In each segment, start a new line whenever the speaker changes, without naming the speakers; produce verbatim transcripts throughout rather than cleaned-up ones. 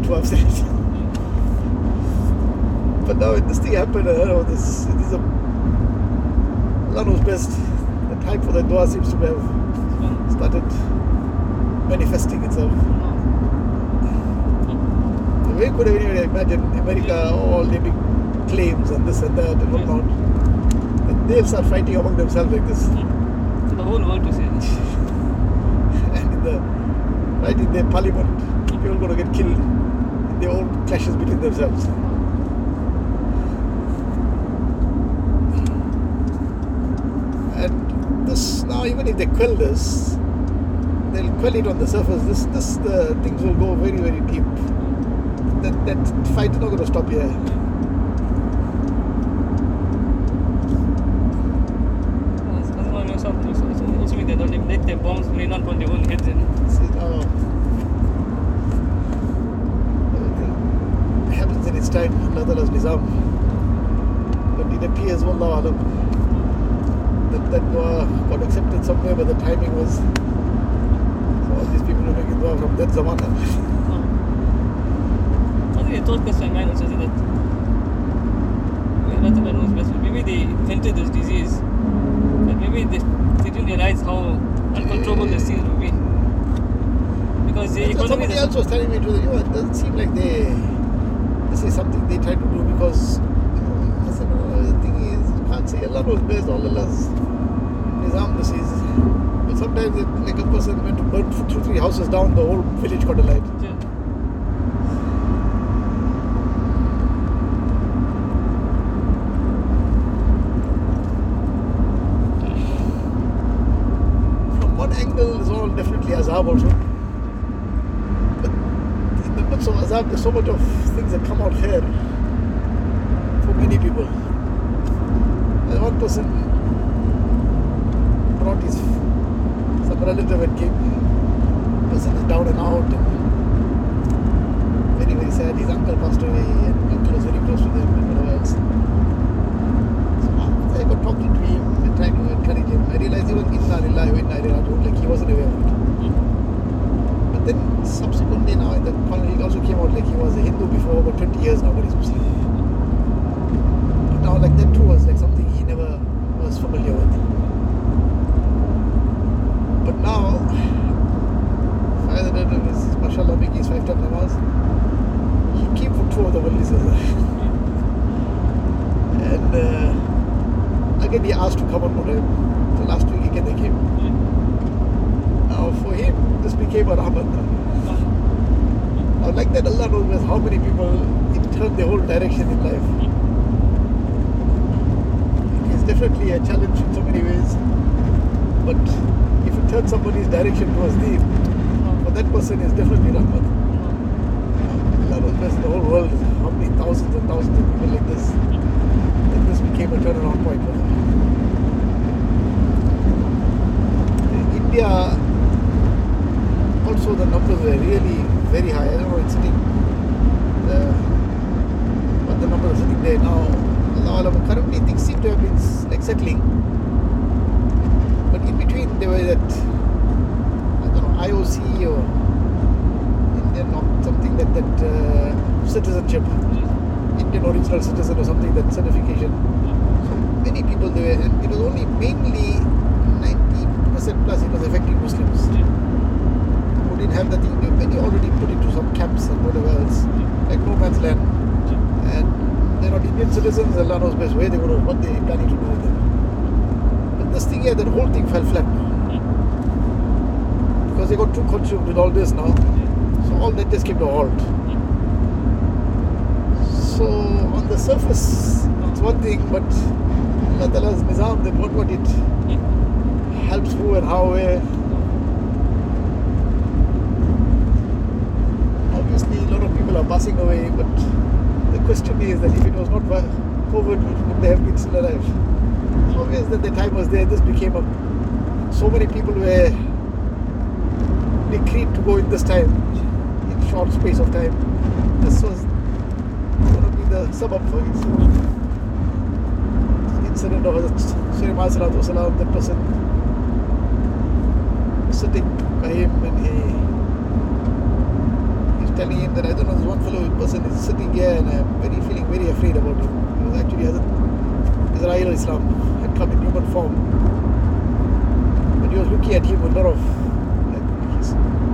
too upset. But now when this thing happened, I don't know, this, this is a, Allah knows best. The time for the dua seems to have started manifesting itself. We could have anyway imagine America, all their big claims and this and that and whatnot. And they'll start fighting among themselves like this.
To the whole world to see this.
And in the, right in their parliament, people are going to get killed in their own clashes between themselves. And this, now even if they quell this, they'll quell it on the surface. This, this, the things will go very, very deep. That, that fight is not going to stop here.
Also mean they don't even let their bombs rain on their own heads.
Oh. It happens in its time, Allah Ta'ala's Nizam. But it appears, Wallahu Alam, that that dua got accepted somewhere, but the timing was. So all these people were making dua from that zamana.
I think a thought crossed my mind also that Allah Ta'ala knows best. Maybe they invented this disease, but maybe they, they didn't realize how uncontrollable this thing would be. Because the economy.
Somebody else was telling me, to the, you know, it doesn't seem like they. This is something they try to do because. I said, no, the thing is, you can't say Allah knows best, all Allah's Nizam this is. But sometimes, it, like a person went to burn two, three houses down, the whole village got alight.
Yeah.
Angle is all definitely azab also. But in the midst of azab, there's so much of things that come out here for many people. And one person brought his some relative and came. The person is down and out and very, very sad. His uncle passed away and uncle was very close to them and whatever else. So I got talking to him and trying to encourage him. I realized even inna lillahi wa inna ilayhi raji'un, like he wasn't aware of it. But then subsequently now in the Quran, he also came out like he was a Hindu before about twenty years now, but he's Muslim. But now like that too was like something he never was familiar with. But now, Father Dada is mashallah making his five time namaz. He came for two of the Walis. And uh, again he asked to come on more time. So last week again they came. Now for him this became a rahmat. Now like that Allah knows how many people it turned their whole direction in life. It is definitely a challenge in so many ways. But if it turns somebody's direction towards Deen, for that person is definitely rahmat. Allah knows best in the whole world how many thousands and thousands of people like this. And this became a turnaround point for them. India, also the numbers were really very high. I don't know, it's sitting, uh, what the numbers are sitting there now. Allah Allah, currently things seem to have been like settling. But in between there were that, I don't know, I O C or Indian or something like that, uh, citizenship, Indian original citizen or something, that certification. So many people there were, and it was only mainly ninety percent plus it was affecting Muslims who didn't have the thing. Many already put into some camps and whatever else, like no man's land, and they're not Indian citizens. Allah knows best where they go, what they're planning to do with them. But this thing here, that whole thing fell flat because they got too consumed with all this now. So all that just came to a halt. So on the surface it's one thing, but Allah Ta'ala's Nizam, then what what it helps who and how, where. Obviously a lot of people are passing away, but the question is that if it was not for COVID, would they have been still alive? It's obvious that the time was there. This became a, so many people were decreed to go in this time, in short space of time. This was going to be the sabab for his incident of Sulaiman Salatu Wasalam, that person sitting by him and he, his telling him that I don't know, this one fellow person is sitting here and I'm very feeling very afraid about him. He was actually hasn't Israel Islam had come in human form. But he was looking at him with a lot of like his,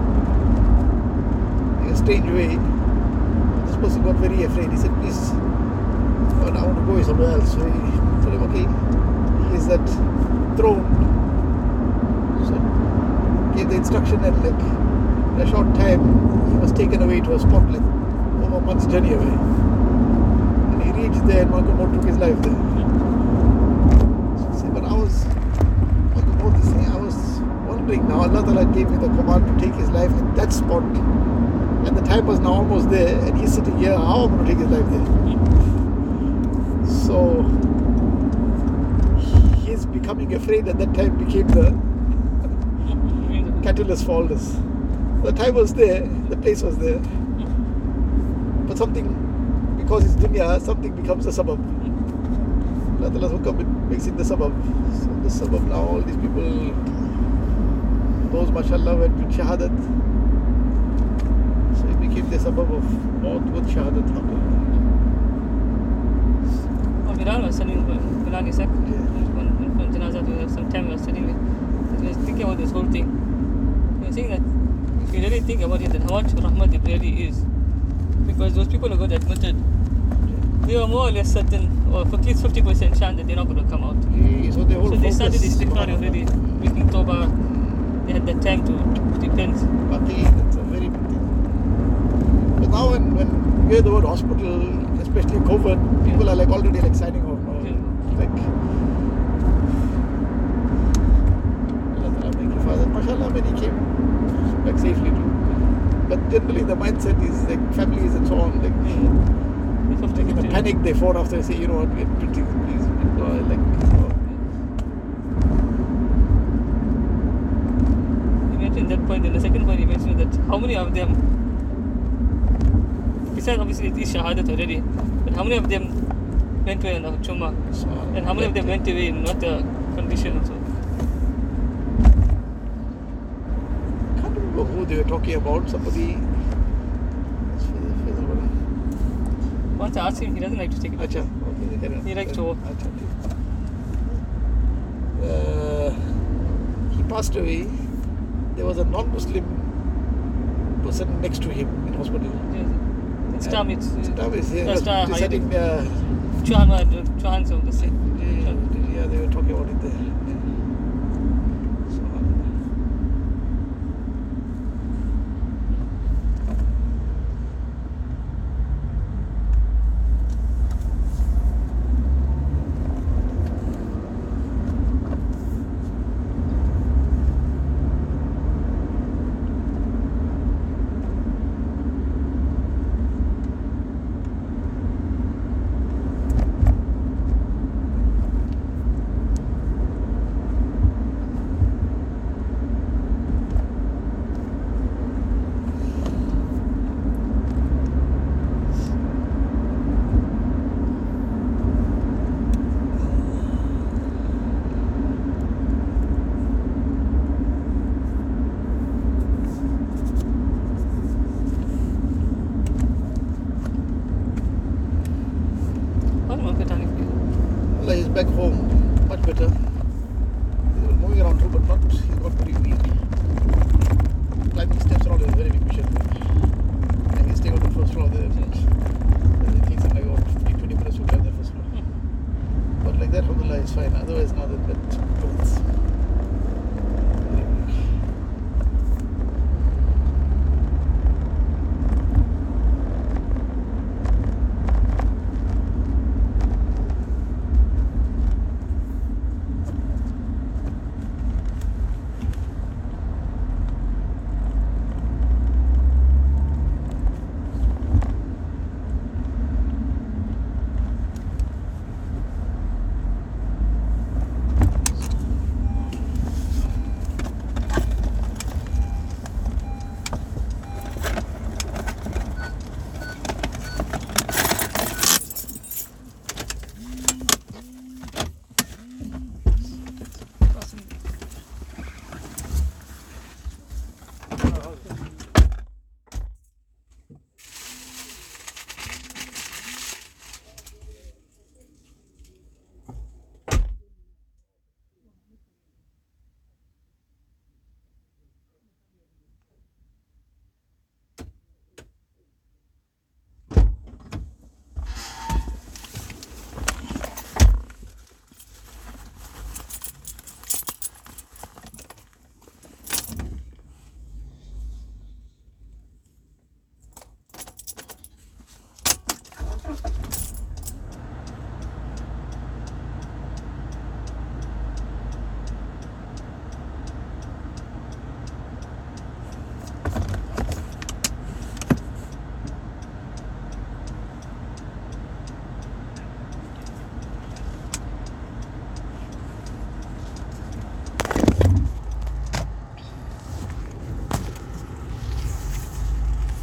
in a strange way. This person got very afraid. He said, please, oh, I want to go somewhere else. So he told him, okay, he is that throne. So gave the instruction and like in a short time he was taken away to a spot like over a month's journey away. And he reached there and Malcolm Moore took his life there. So he said, but I was Malcolm Moore this thing, I was wondering now Allah Ta'ala gave me the command to take his life at that spot. And the time was now almost there and he's sitting here, how am I going to take his life there? So his becoming afraid at that time became the catalyst for all this. The time was there, the place was there, but something, because it's dunya, something becomes a sabab. Allah Ta'ala will come and makes it the sabab. So the sabab now, all these people, those mashallah went with shahadat. So it became the sabab of maut with shahadat.
Oh, Bilal was telling Bilal Isaac, when Janazah, some time was telling me, he was thinking about this whole thing. He was saying that if you really think about it, then how much rahmat it really is. Because those people who got admitted, they were more or less certain, or at least fifty percent chance that they're not going to come out.
Yeah, so they,
so they started istighfar already, making tawbah. They had the time to repent.
Okay, that's a very big thing. But now when, when you hear the word hospital, especially COVID, people yeah. are like already like signing off now. Yeah. Like, thank you, Father. MashaAllah, when he came back safely too. But generally the mindset is like families and so on, like, yeah. like in a panic they phone after and say, you know what, we're pretty good, please. You know, like, you know.
You mentioned that point, and the second point you mentioned that how many of them, besides obviously these shahadat already, but how many of them went away in the Chumma? So, and how many of them went away in what the condition also?
Who they were talking about, somebody.
Once I asked him, he doesn't like to take it.
Achha, okay,
he likes to.
Uh, he passed away. There was a non-Muslim person next to him in hospital.
Yes. It's Tam, it's.
It's Tam, it's yeah.
That's uh,
deciding. Uh,
Chuhan, Chuhan's of the same.
Yeah, yeah, they were talking about it there. Yeah. Allah is back home, much better. He was moving around too, but not, he's got very weak. Climbing steps around is a very big mission. And he's staying on the first floor there.